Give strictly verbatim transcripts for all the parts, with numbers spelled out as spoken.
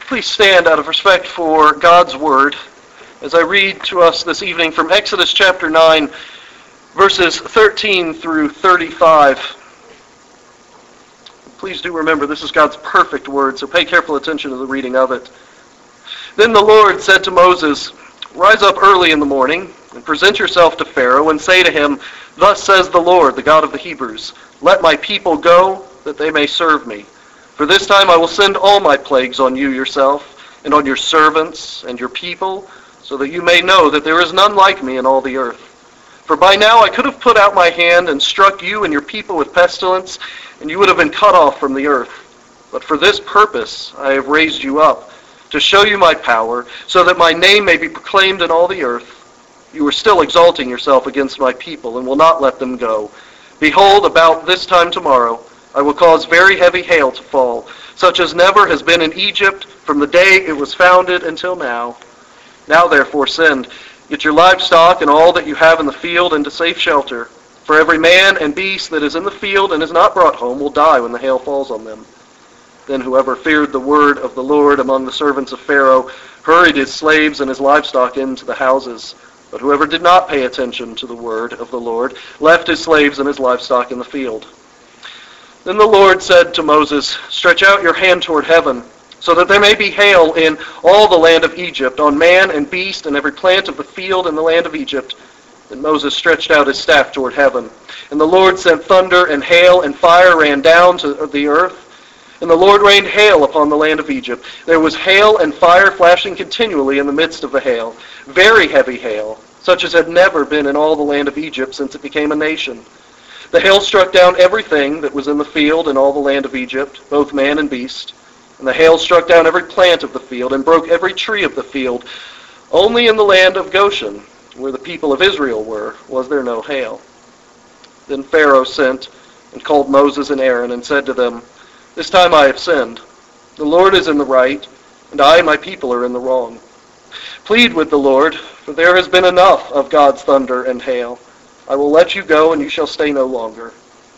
Please stand out of respect for God's Word as I read to us this evening from Exodus chapter nine, verses thirteen through thirty-five. Please do remember this is God's perfect Word, so pay careful attention to the reading of it. Then the Lord said to Moses, "Rise up early in the morning and present yourself to Pharaoh and say to him, 'Thus says the Lord, the God of the Hebrews, let my people go that they may serve me. For this time I will send all my plagues on you yourself and on your servants and your people, so that you may know that there is none like me in all the earth. For by now I could have put out my hand and struck you and your people with pestilence, and you would have been cut off from the earth. But for this purpose I have raised you up, to show you my power, so that my name may be proclaimed in all the earth. You are still exalting yourself against my people, and will not let them go. Behold, about this time tomorrow, I will cause very heavy hail to fall, such as never has been in Egypt from the day it was founded until now. Now therefore send, get your livestock and all that you have in the field into safe shelter. For every man and beast that is in the field and is not brought home will die when the hail falls on them.' Then whoever feared the word of the Lord among the servants of Pharaoh hurried his slaves and his livestock into the houses. But whoever did not pay attention to the word of the Lord left his slaves and his livestock in the field. Then the Lord said to Moses, 'Stretch out your hand toward heaven, so that there may be hail in all the land of Egypt, on man and beast and every plant of the field in the land of Egypt.' Then Moses stretched out his staff toward heaven. And the Lord sent thunder and hail, and fire ran down to the earth. And the Lord rained hail upon the land of Egypt. There was hail and fire flashing continually in the midst of the hail, very heavy hail, such as had never been in all the land of Egypt since it became a nation. The hail struck down everything that was in the field in all the land of Egypt, both man and beast. And the hail struck down every plant of the field and broke every tree of the field. Only in the land of Goshen, where the people of Israel were, was there no hail. Then Pharaoh sent and called Moses and Aaron and said to them, 'This time I have sinned. The Lord is in the right, and I and my people are in the wrong. Plead with the Lord, for there has been enough of God's thunder and hail. I will let you go, and you shall stay no longer.'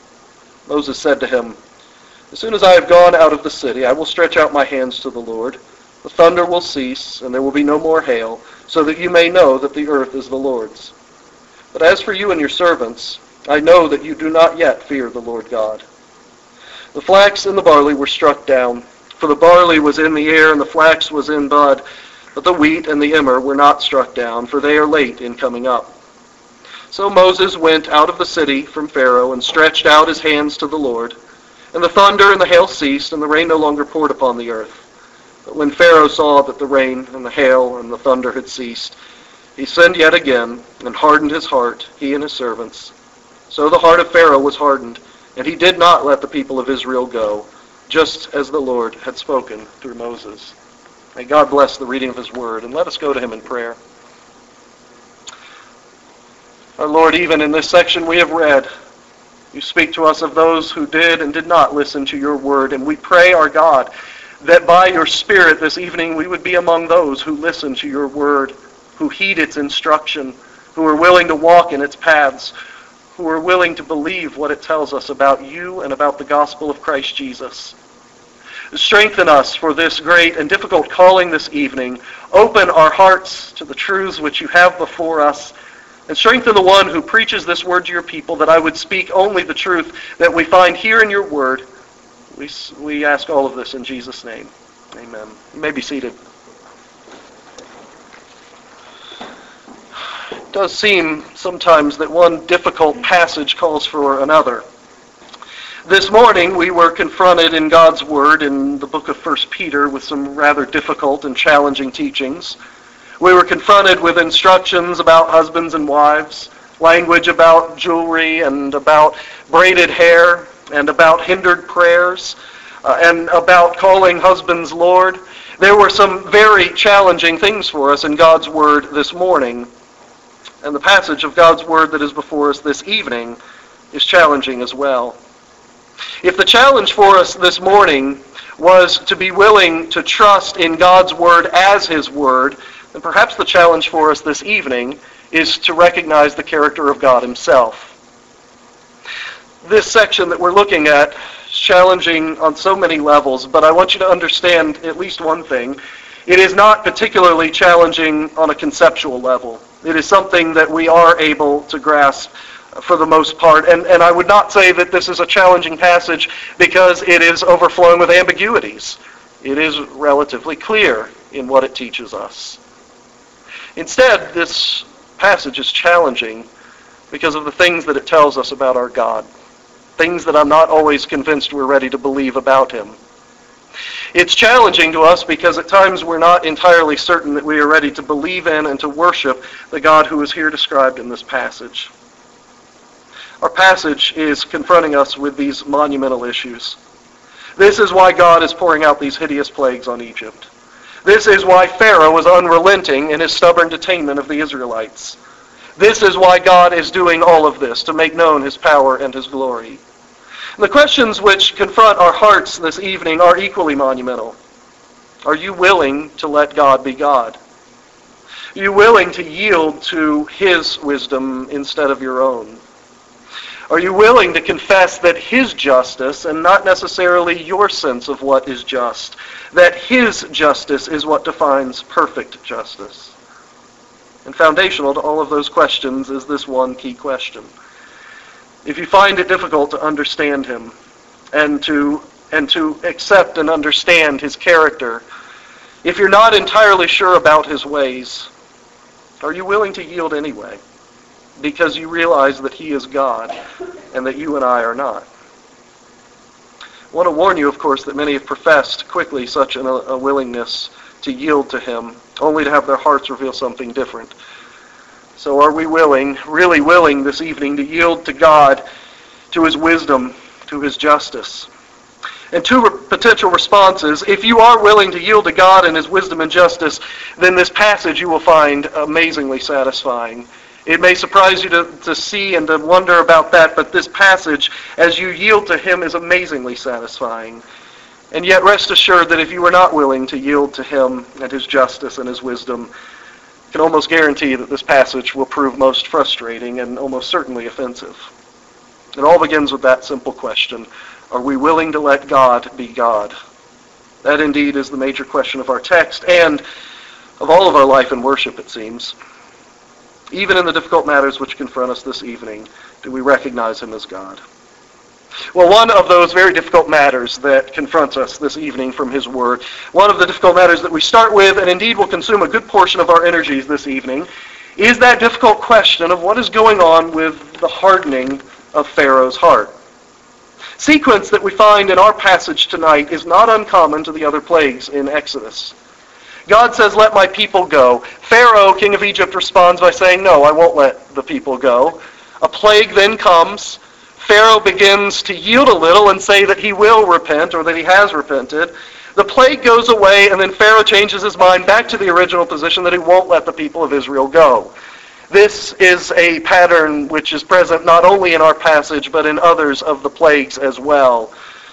Moses said to him, 'As soon as I have gone out of the city, I will stretch out my hands to the Lord. The thunder will cease, and there will be no more hail, so that you may know that the earth is the Lord's. But as for you and your servants, I know that you do not yet fear the Lord God.' The flax and the barley were struck down, for the barley was in the air and the flax was in bud, but the wheat and the emmer were not struck down, for they are late in coming up. So Moses went out of the city from Pharaoh and stretched out his hands to the Lord. And the thunder and the hail ceased, and the rain no longer poured upon the earth. But when Pharaoh saw that the rain and the hail and the thunder had ceased, he sinned yet again and hardened his heart, he and his servants. So the heart of Pharaoh was hardened, and he did not let the people of Israel go, just as the Lord had spoken through Moses." May God bless the reading of his word, and let us go to him in prayer. Our Lord, even in this section we have read, you speak to us of those who did and did not listen to your word, and we pray, our God, that by your Spirit this evening we would be among those who listen to your word, who heed its instruction, who are willing to walk in its paths, who are willing to believe what it tells us about you and about the gospel of Christ Jesus. Strengthen us for this great and difficult calling this evening. Open our hearts to the truths which you have before us, and strengthen the one who preaches this word to your people, that I would speak only the truth that we find here in your word. We, we ask all of this in Jesus' name. Amen. You may be seated. It does seem sometimes that one difficult passage calls for another. This morning we were confronted in God's Word in the book of First Peter with some rather difficult and challenging teachings. We were confronted with instructions about husbands and wives, language about jewelry and about braided hair and about hindered prayers uh, and about calling husbands Lord. There were some very challenging things for us in God's Word this morning. And the passage of God's Word that is before us this evening is challenging as well. If the challenge for us this morning was to be willing to trust in God's Word as His Word, then perhaps the challenge for us this evening is to recognize the character of God Himself. This section that we're looking at It's challenging on so many levels, but I want you to understand at least one thing. It is not particularly challenging on a conceptual level. It is something that we are able to grasp for the most part. And, and I would not say that this is a challenging passage because it is overflowing with ambiguities. It is relatively clear in what it teaches us. Instead, this passage is challenging because of the things that it tells us about our God. Things that I'm not always convinced we're ready to believe about him. It's challenging to us because at times we're not entirely certain that we are ready to believe in and to worship the God who is here described in this passage. Our passage is confronting us with these monumental issues. This is why God is pouring out these hideous plagues on Egypt. This is why Pharaoh was unrelenting in his stubborn detainment of the Israelites. This is why God is doing all of this, to make known his power and his glory. The questions which confront our hearts this evening are equally monumental. Are you willing to let God be God? Are you willing to yield to his wisdom instead of your own? Are you willing to confess that his justice, and not necessarily your sense of what is just, that his justice is what defines perfect justice? And foundational to all of those questions is this one key question. If you find it difficult to understand him and to and to accept and understand his character, if you're not entirely sure about his ways, are you willing to yield anyway? Because you realize that he is God and that you and I are not. I want to warn you, of course, that many have professed quickly such an, a willingness to yield to him, only to have their hearts reveal something different. So are we willing, really willing this evening to yield to God, to his wisdom, to his justice? And two re- potential responses. If you are willing to yield to God and his wisdom and justice, then this passage you will find amazingly satisfying. It may surprise you to, to see and to wonder about that, but this passage, as you yield to him, is amazingly satisfying. And yet rest assured that if you are not willing to yield to him and his justice and his wisdom, I can almost guarantee that this passage will prove most frustrating and almost certainly offensive. It all begins with that simple question. Are we willing to let God be God? That indeed is the major question of our text and of all of our life and worship, it seems. Even in the difficult matters which confront us this evening, do we recognize him as God? Well, one of those very difficult matters that confronts us this evening from his word, one of the difficult matters that we start with and indeed will consume a good portion of our energies this evening, is that difficult question of what is going on with the hardening of Pharaoh's heart. Sequence that we find in our passage tonight is not uncommon to the other plagues in Exodus. God says, "Let my people go." Pharaoh, king of Egypt, responds by saying, "No, I won't let the people go." A plague then comes. Pharaoh begins to yield a little and say that he will repent or that he has repented. The plague goes away, and then Pharaoh changes his mind back to the original position that he won't let the people of Israel go. This is a pattern which is present not only in our passage, but in others of the plagues as well.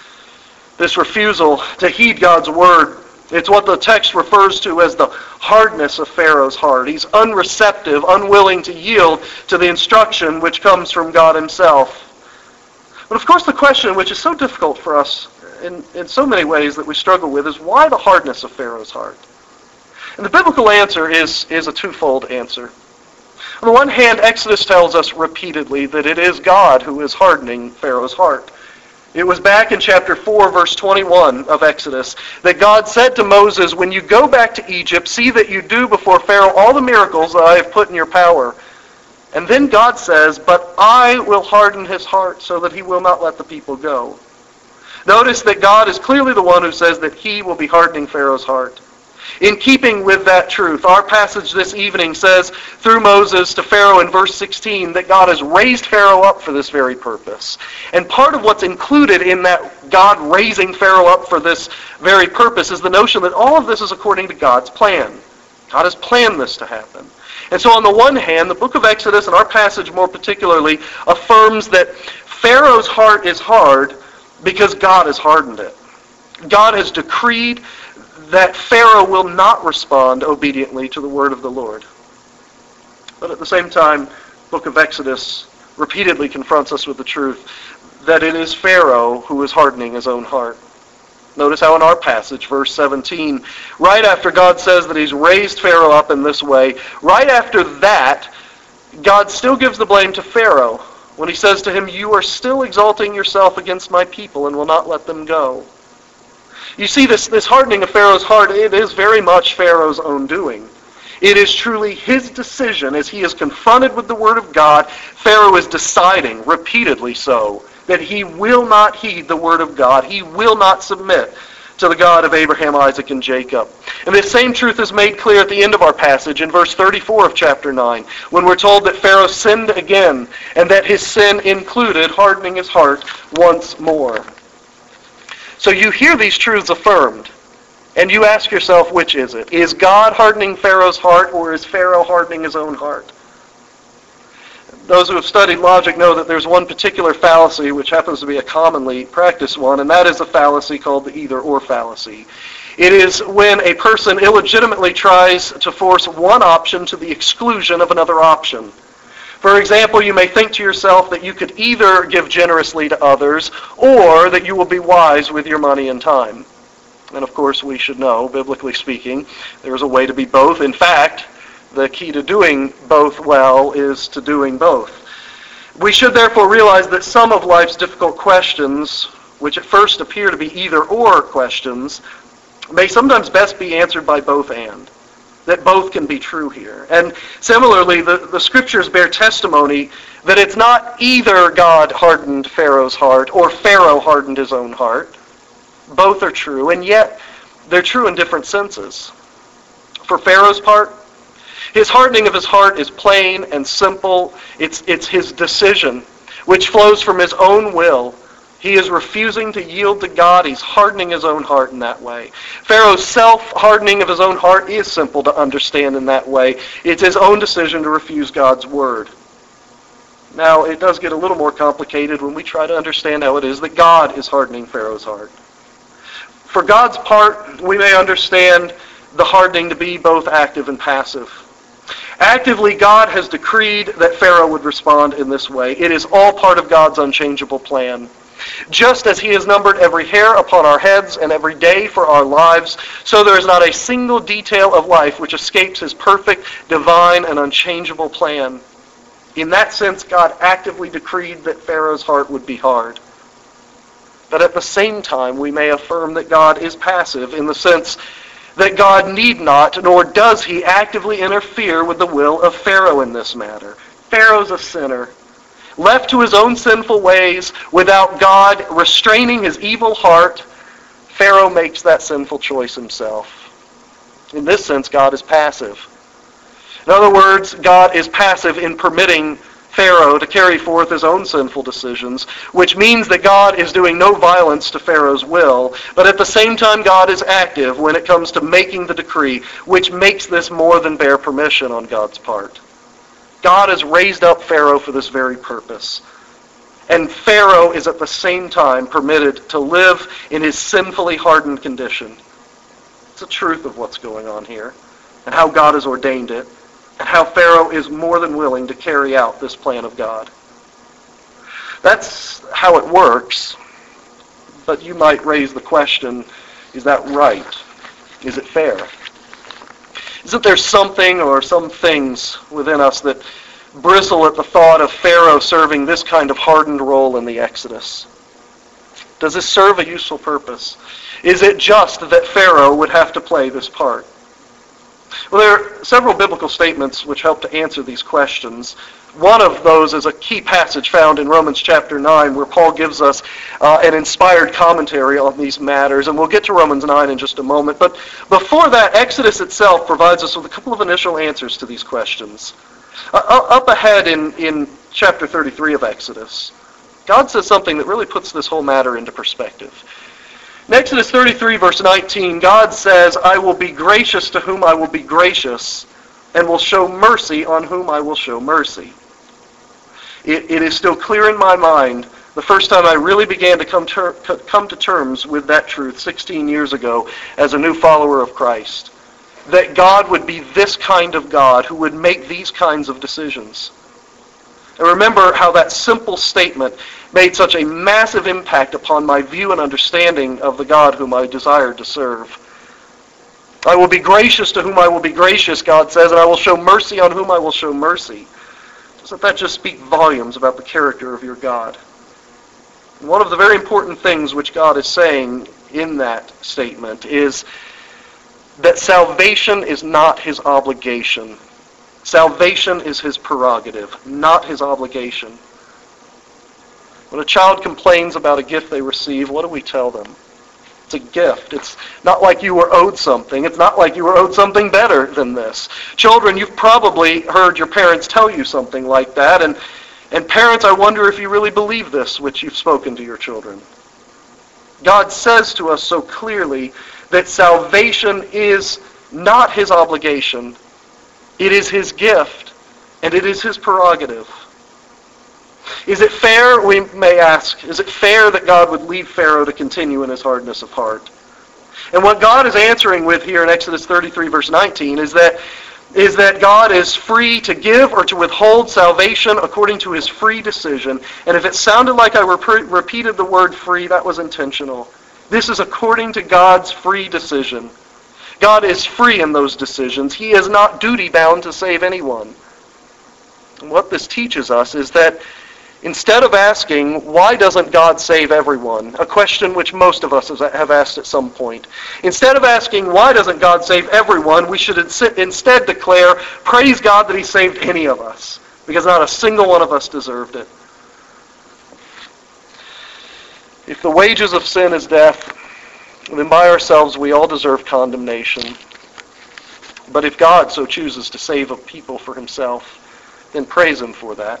This refusal to heed God's word, it's what the text refers to as the hardness of Pharaoh's heart. He's unreceptive, unwilling to yield to the instruction which comes from God himself. But of course the question, which is so difficult for us in, in so many ways that we struggle with, is why the hardness of Pharaoh's heart? And the biblical answer is, is a twofold answer. On the one hand, Exodus tells us repeatedly that it is God who is hardening Pharaoh's heart. It was back in chapter four, verse twenty-one of Exodus, that God said to Moses, "When you go back to Egypt, see that you do before Pharaoh all the miracles that I have put in your power." And then God says, "But I will harden his heart so that he will not let the people go." Notice that God is clearly the one who says that he will be hardening Pharaoh's heart. In keeping with that truth, our passage this evening says through Moses to Pharaoh in verse sixteen that God has raised Pharaoh up for this very purpose. And part of what's included in that God raising Pharaoh up for this very purpose is the notion that all of this is according to God's plan. God has planned this to happen. And so on the one hand, the book of Exodus, and our passage more particularly, affirms that Pharaoh's heart is hard because God has hardened it. God has decreed that Pharaoh will not respond obediently to the word of the Lord. But at the same time, the book of Exodus repeatedly confronts us with the truth that it is Pharaoh who is hardening his own heart. Notice how in our passage, verse seventeen, right after God says that he's raised Pharaoh up in this way, right after that, God still gives the blame to Pharaoh when he says to him, "You are still exalting yourself against my people and will not let them go." You see, this, this hardening of Pharaoh's heart, it is very much Pharaoh's own doing. It is truly his decision as he is confronted with the Word of God. Pharaoh is deciding, repeatedly so, that he will not heed the Word of God. He will not submit to the God of Abraham, Isaac, and Jacob. And this same truth is made clear at the end of our passage in verse thirty-four of chapter nine, when we're told that Pharaoh sinned again, and that his sin included hardening his heart once more. So you hear these truths affirmed, and you ask yourself, which is it? Is God hardening Pharaoh's heart, or is Pharaoh hardening his own heart? Those who have studied logic know that there's one particular fallacy, which happens to be a commonly practiced one, and that is a fallacy called the either-or fallacy. It is when a person illegitimately tries to force one option to the exclusion of another option. For example, you may think to yourself that you could either give generously to others, or that you will be wise with your money and time. And of course, we should know, biblically speaking, there's a way to be both. In fact, the key to doing both well is to doing both. We should therefore realize that some of life's difficult questions, which at first appear to be either-or questions, may sometimes best be answered by both and. That both can be true here. And similarly, the, the Scriptures bear testimony that it's not either God hardened Pharaoh's heart or Pharaoh hardened his own heart. Both are true, and yet they're true in different senses. For Pharaoh's part, his hardening of his heart is plain and simple. It's, it's his decision, which flows from his own will. He is refusing to yield to God. He's hardening his own heart in that way. Pharaoh's self-hardening of his own heart is simple to understand in that way. It's his own decision to refuse God's word. Now, it does get a little more complicated when we try to understand how it is that God is hardening Pharaoh's heart. For God's part, we may understand the hardening to be both active and passive. Actively, God has decreed that Pharaoh would respond in this way. It is all part of God's unchangeable plan. Just as he has numbered every hair upon our heads and every day for our lives, so there is not a single detail of life which escapes his perfect, divine, and unchangeable plan. In that sense, God actively decreed that Pharaoh's heart would be hard. But at the same time, we may affirm that God is passive in the sense that God need not, nor does he actively interfere with the will of Pharaoh in this matter. Pharaoh's a sinner. Left to his own sinful ways, without God restraining his evil heart, Pharaoh makes that sinful choice himself. In this sense, God is passive. In other words, God is passive in permitting Pharaoh to carry forth his own sinful decisions, which means that God is doing no violence to Pharaoh's will, but at the same time God is active when it comes to making the decree, which makes this more than bare permission on God's part. God has raised up Pharaoh for this very purpose. And Pharaoh is at the same time permitted to live in his sinfully hardened condition. It's the truth of what's going on here, and how God has ordained it, and how Pharaoh is more than willing to carry out this plan of God. That's how it works, but you might raise the question, is that right? Is it fair? Isn't there something or some things within us that bristle at the thought of Pharaoh serving this kind of hardened role in the Exodus? Does this serve a useful purpose? Is it just that Pharaoh would have to play this part? Well, there are several biblical statements which help to answer these questions. One of those is a key passage found in Romans chapter nine, where Paul gives us uh, an inspired commentary on these matters, and we'll get to Romans nine in just a moment. But before that, Exodus itself provides us with a couple of initial answers to these questions. Uh, up ahead in, in chapter thirty-three of Exodus, God says something that really puts this whole matter into perspective. In Exodus thirty-three, verse nineteen, God says, "I will be gracious to whom I will be gracious, and will show mercy on whom I will show mercy." It, it is still clear in my mind, the first time I really began to come, ter- come to terms with that truth sixteen years ago as a new follower of Christ, that God would be this kind of God who would make these kinds of decisions. And remember how that simple statement made such a massive impact upon my view and understanding of the God whom I desired to serve. I will be gracious to whom I will be gracious, God says, and I will show mercy on whom I will show mercy. Doesn't that just speak volumes about the character of your God? And one of the very important things which God is saying in that statement is that salvation is not his obligation. Salvation is his prerogative, not his obligation. When a child complains about a gift they receive, what do we tell them? It's a gift. It's not like you were owed something. It's not like you were owed something better than this. Children, you've probably heard your parents tell you something like that. And, and parents, I wonder if you really believe this, which you've spoken to your children. God says to us so clearly that salvation is not his obligation. It is his gift, and it is his prerogative. Is it fair, we may ask, is it fair that God would leave Pharaoh to continue in his hardness of heart? And what God is answering with here in Exodus thirty-three, verse nineteen, is that, is that God is free to give or to withhold salvation according to his free decision. And if it sounded like I rep- repeated the word free, that was intentional. This is according to God's free decision. God is free in those decisions. He is not duty-bound to save anyone. And what this teaches us is that instead of asking, why doesn't God save everyone? A question which most of us have asked at some point. Instead of asking, why doesn't God save everyone, we should instead declare, praise God that he saved any of us, because not a single one of us deserved it. If the wages of sin is death, then by ourselves we all deserve condemnation. But if God so chooses to save a people for himself, then praise him for that.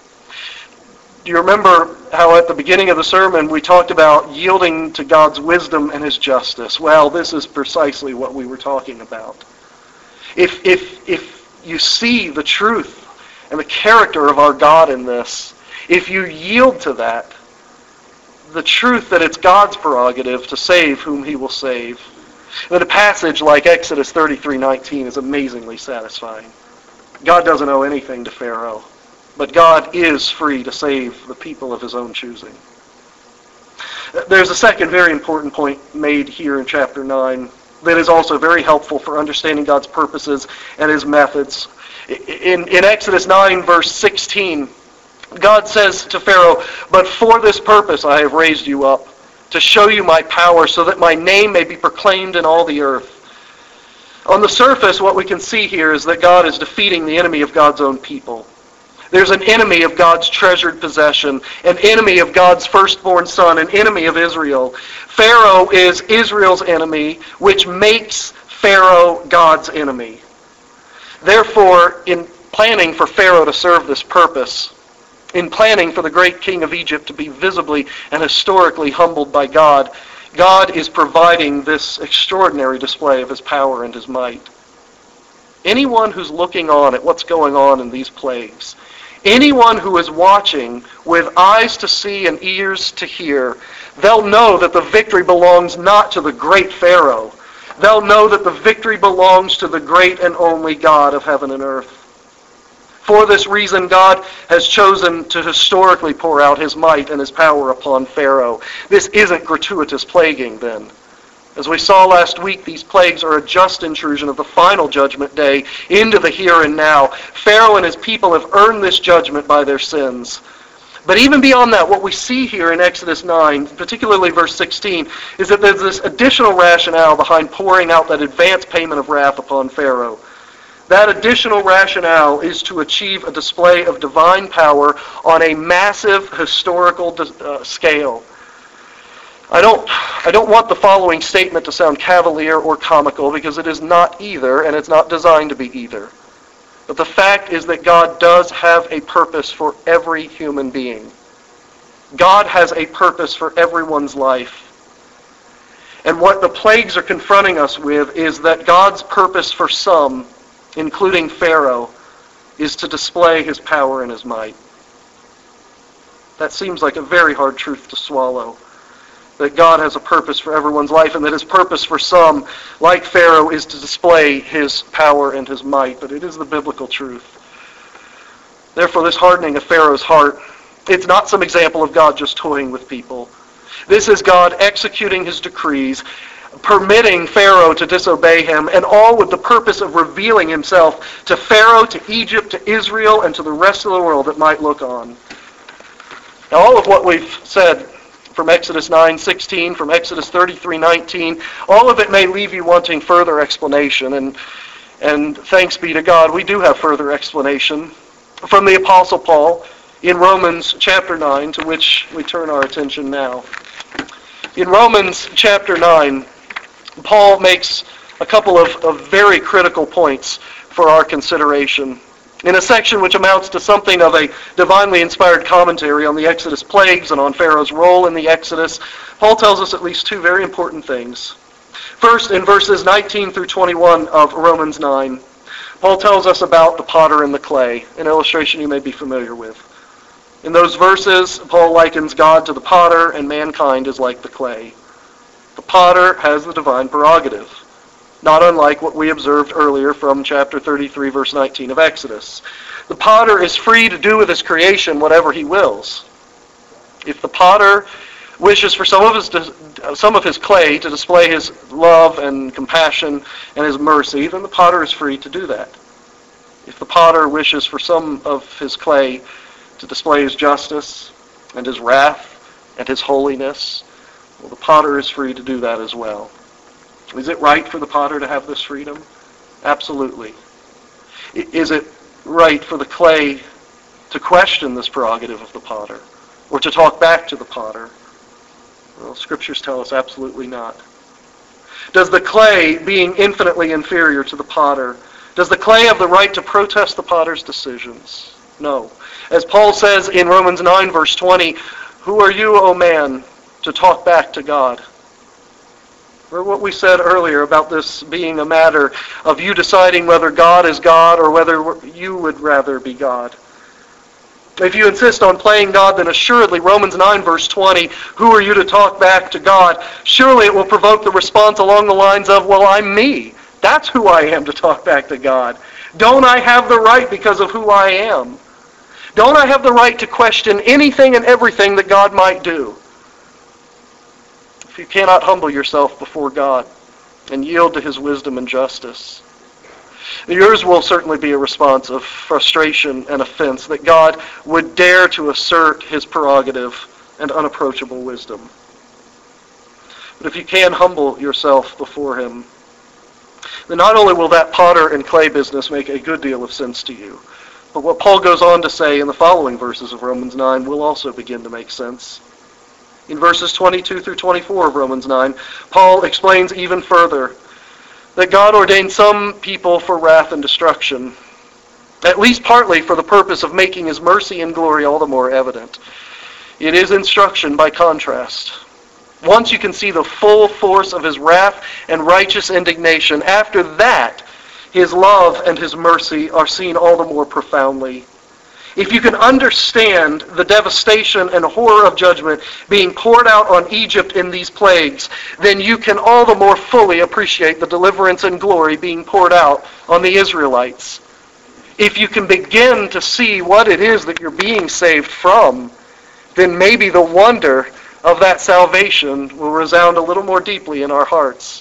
Do you remember how at the beginning of the sermon we talked about yielding to God's wisdom and his justice? Well, this is precisely what we were talking about. If, if, if you see the truth and the character of our God in this, if you yield to that, the truth that it's God's prerogative to save whom he will save, that a passage like Exodus thirty-three nineteen is amazingly satisfying. God doesn't owe anything to Pharaoh, but God is free to save the people of his own choosing. There's a second very important point made here in chapter nine that is also very helpful for understanding God's purposes and his methods. In, in Exodus nine, verse sixteen, God says to Pharaoh, "But for this purpose I have raised you up, to show you my power, so that my name may be proclaimed in all the earth." On the surface, what we can see here is that God is defeating the enemy of God's own people. There's an enemy of God's treasured possession, an enemy of God's firstborn son, an enemy of Israel. Pharaoh is Israel's enemy, which makes Pharaoh God's enemy. Therefore, in planning for Pharaoh to serve this purpose, in planning for the great king of Egypt to be visibly and historically humbled by God, God is providing this extraordinary display of his power and his might. Anyone who's looking on at what's going on in these plagues, anyone who is watching with eyes to see and ears to hear, they'll know that the victory belongs not to the great Pharaoh. They'll know that the victory belongs to the great and only God of heaven and earth. For this reason, God has chosen to historically pour out his might and his power upon Pharaoh. This isn't gratuitous plaguing, then. As we saw last week, these plagues are a just intrusion of the final judgment day into the here and now. Pharaoh and his people have earned this judgment by their sins. But even beyond that, what we see here in Exodus nine, particularly verse sixteen, is that there's this additional rationale behind pouring out that advance payment of wrath upon Pharaoh. That additional rationale is to achieve a display of divine power on a massive historical uh, scale. I don't, I don't want the following statement to sound cavalier or comical, because it is not either, and it's not designed to be either. But the fact is that God does have a purpose for every human being. God has a purpose for everyone's life. And what the plagues are confronting us with is that God's purpose for some, including Pharaoh, is to display his power and his might. That seems like a very hard truth to swallow. That God has a purpose for everyone's life, and that his purpose for some, like Pharaoh, is to display his power and his might. But it is the biblical truth. Therefore, this hardening of Pharaoh's heart, it's not some example of God just toying with people. This is God executing his decrees, permitting Pharaoh to disobey him, and all with the purpose of revealing himself to Pharaoh, to Egypt, to Israel, and to the rest of the world that might look on. Now, all of what we've said from Exodus nine sixteen, from Exodus thirty-three nineteen, all of it may leave you wanting further explanation, and, and thanks be to God, we do have further explanation from the Apostle Paul in Romans chapter nine, to which we turn our attention now. In Romans chapter nine, Paul makes a couple of, of very critical points for our consideration. In a section which amounts to something of a divinely inspired commentary on the Exodus plagues and on Pharaoh's role in the Exodus, Paul tells us at least two very important things. First, in verses nineteen through twenty-one of Romans nine, Paul tells us about the potter and the clay, an illustration you may be familiar with. In those verses, Paul likens God to the potter, and mankind is like the clay. The potter has the divine prerogative, not unlike what we observed earlier from chapter thirty-three, verse nineteen of Exodus. The potter is free to do with his creation whatever he wills. If the potter wishes for some of his some of his clay to display his love and compassion and his mercy, then the potter is free to do that. If the potter wishes for some of his clay to display his justice and his wrath and his holiness, well, the potter is free to do that as well. Is it right for the potter to have this freedom? Absolutely. Is it right for the clay to question this prerogative of the potter, or to talk back to the potter? Well, scriptures tell us absolutely not. Does the clay, being infinitely inferior to the potter, does the clay have the right to protest the potter's decisions? No. As Paul says in Romans nine, verse twenty, "Who are you, O man, to talk back to God?" Or what we said earlier about this being a matter of you deciding whether God is God or whether you would rather be God. If you insist on playing God, then assuredly, Romans nine, verse twenty, "Who are you to talk back to God?" Surely it will provoke the response along the lines of, "Well, I'm me. That's who I am to talk back to God. Don't I have the right because of who I am? Don't I have the right to question anything and everything that God might do?" If you cannot humble yourself before God and yield to his wisdom and justice, yours will certainly be a response of frustration and offense that God would dare to assert his prerogative and unapproachable wisdom. But if you can humble yourself before him, then not only will that potter and clay business make a good deal of sense to you, but what Paul goes on to say in the following verses of Romans nine will also begin to make sense. In verses twenty-two through twenty-four of Romans nine, Paul explains even further that God ordained some people for wrath and destruction, at least partly for the purpose of making his mercy and glory all the more evident. It is instruction by contrast. Once you can see the full force of his wrath and righteous indignation, after that, his love and his mercy are seen all the more profoundly. If you can understand the devastation and horror of judgment being poured out on Egypt in these plagues, then you can all the more fully appreciate the deliverance and glory being poured out on the Israelites. If you can begin to see what it is that you're being saved from, then maybe the wonder of that salvation will resound a little more deeply in our hearts.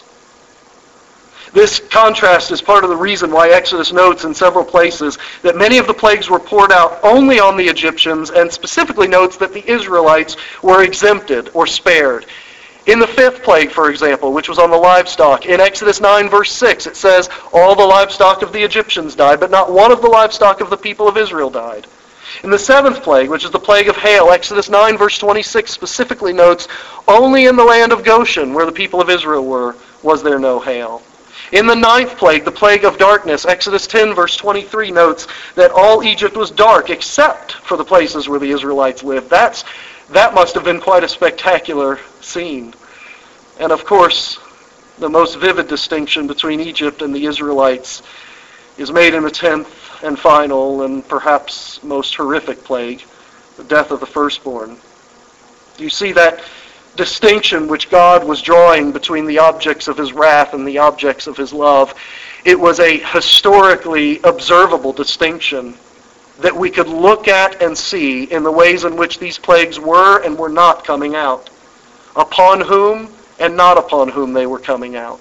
This contrast is part of the reason why Exodus notes in several places that many of the plagues were poured out only on the Egyptians, and specifically notes that the Israelites were exempted or spared. In the fifth plague, for example, which was on the livestock, in Exodus nine, verse six, it says, "All the livestock of the Egyptians died, but not one of the livestock of the people of Israel died." In the seventh plague, which is the plague of hail, Exodus nine, verse twenty-six specifically notes, "Only in the land of Goshen, where the people of Israel were, was there no hail." In the ninth plague, the plague of darkness, Exodus ten, verse twenty-three notes that all Egypt was dark except for the places where the Israelites lived. That's, that must have been quite a spectacular scene. And of course, the most vivid distinction between Egypt and the Israelites is made in the tenth and final and perhaps most horrific plague, the death of the firstborn. You see that distinction which God was drawing between the objects of his wrath and the objects of his love. It was a historically observable distinction that we could look at and see in the ways in which these plagues were and were not coming out, upon whom and not upon whom they were coming out.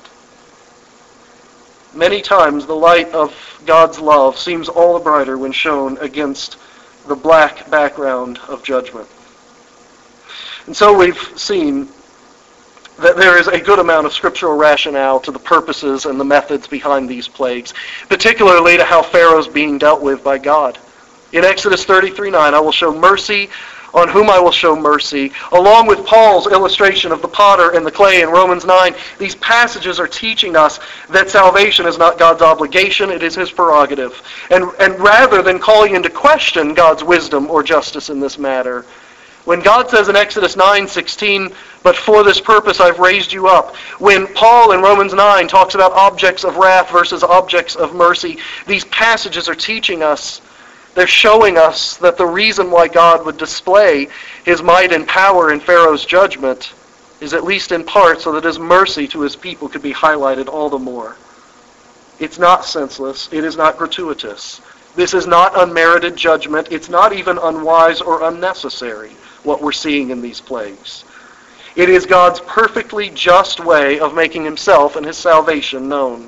Many times the light of God's love seems all the brighter when shown against the black background of judgment. And so we've seen that there is a good amount of scriptural rationale to the purposes and the methods behind these plagues, particularly to how Pharaoh's being dealt with by God. In Exodus thirty-three nine, I will show mercy on whom I will show mercy. Along with Paul's illustration of the potter and the clay in Romans nine, these passages are teaching us that salvation is not God's obligation, it is his prerogative. And, and rather than calling into question God's wisdom or justice in this matter, when God says in Exodus nine sixteen, but for this purpose I've raised you up, when Paul in Romans nine talks about objects of wrath versus objects of mercy, these passages are teaching us, they're showing us that the reason why God would display his might and power in Pharaoh's judgment is at least in part so that his mercy to his people could be highlighted all the more. It's not senseless. It is not gratuitous. This is not unmerited judgment. It's not even unwise or unnecessary, what we're seeing in these plagues. It is God's perfectly just way of making himself and his salvation known.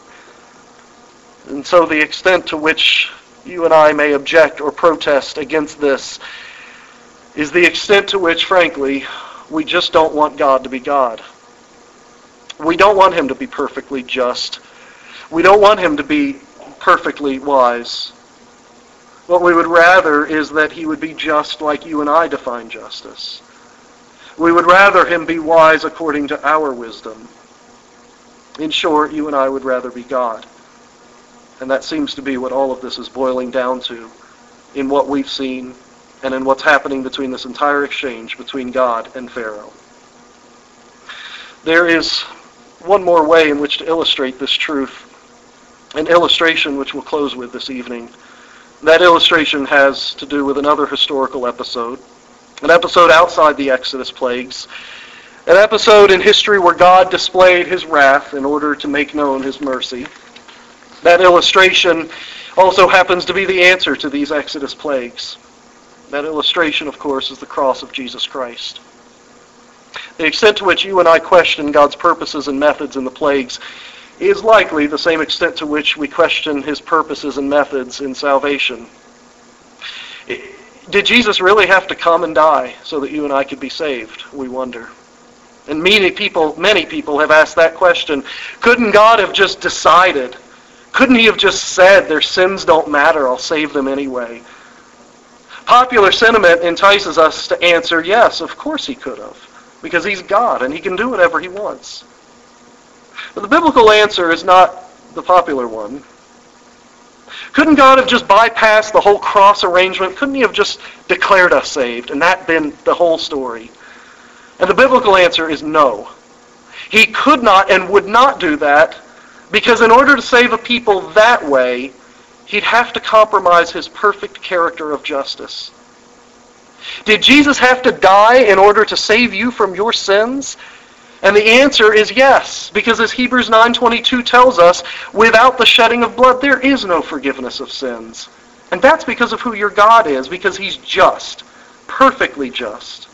And so the extent to which you and I may object or protest against this is the extent to which, frankly, we just don't want God to be God. We don't want him to be perfectly just. We don't want him to be perfectly wise. What we would rather is that he would be just like you and I define justice. We would rather him be wise according to our wisdom. In short, you and I would rather be God. And that seems to be what all of this is boiling down to in what we've seen and in what's happening between this entire exchange between God and Pharaoh. There is one more way in which to illustrate this truth, an illustration which we'll close with this evening. That illustration has to do with another historical episode, an episode outside the Exodus plagues, an episode in history where God displayed his wrath in order to make known his mercy. That illustration also happens to be the answer to these Exodus plagues. That illustration, of course, is the cross of Jesus Christ. The extent to which you and I question God's purposes and methods in the plagues is likely the same extent to which we question his purposes and methods in salvation. Did Jesus really have to come and die so that you and I could be saved? We wonder. And many people, many people have asked that question. Couldn't God have just decided? Couldn't he have just said, their sins don't matter, I'll save them anyway? Popular sentiment entices us to answer, yes, of course he could have, because he's God and he can do whatever he wants. But the biblical answer is not the popular one. Couldn't God have just bypassed the whole cross arrangement? Couldn't he have just declared us saved and that been the whole story? And the biblical answer is no. He could not and would not do that, because in order to save a people that way, he'd have to compromise his perfect character of justice. Did Jesus have to die in order to save you from your sins? And the answer is yes, because as Hebrews nine twenty-two tells us, without the shedding of blood, there is no forgiveness of sins. And that's because of who your God is, because he's just, perfectly just.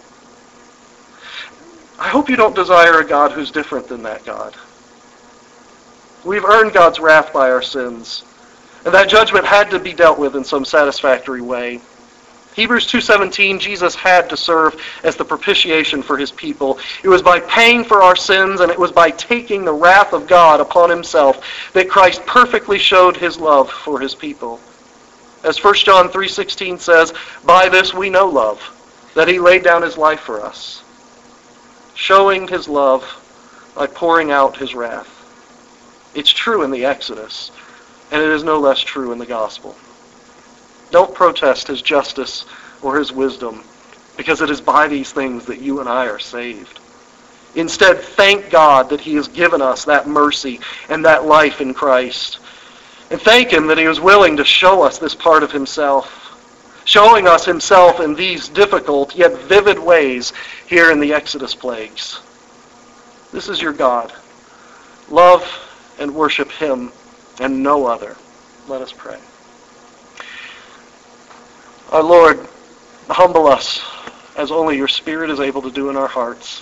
I hope you don't desire a God who's different than that God. We've earned God's wrath by our sins, and that judgment had to be dealt with in some satisfactory way. Hebrews two seventeen, Jesus had to serve as the propitiation for his people. It was by paying for our sins, and it was by taking the wrath of God upon himself that Christ perfectly showed his love for his people. As First John three sixteen says, by this we know love, that he laid down his life for us, showing his love by pouring out his wrath. It's true in the Exodus, and it is no less true in the gospel. Don't protest his justice or his wisdom, because it is by these things that you and I are saved. Instead, thank God that he has given us that mercy and that life in Christ. And thank him that he was willing to show us this part of himself, showing us himself in these difficult yet vivid ways here in the Exodus plagues. This is your God. Love and worship him and no other. Let us pray. Our Lord, humble us as only your Spirit is able to do in our hearts.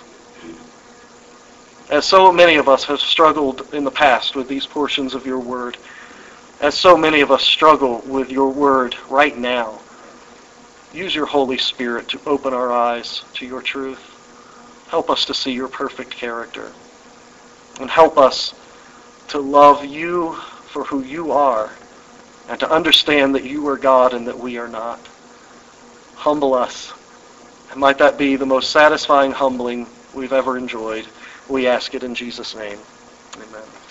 As so many of us have struggled in the past with these portions of your word, as so many of us struggle with your word right now, use your Holy Spirit to open our eyes to your truth. Help us to see your perfect character. And help us to love you for who you are, and to understand that you are God and that we are not. Humble us. And might that be the most satisfying humbling we've ever enjoyed. We ask it in Jesus' name. Amen.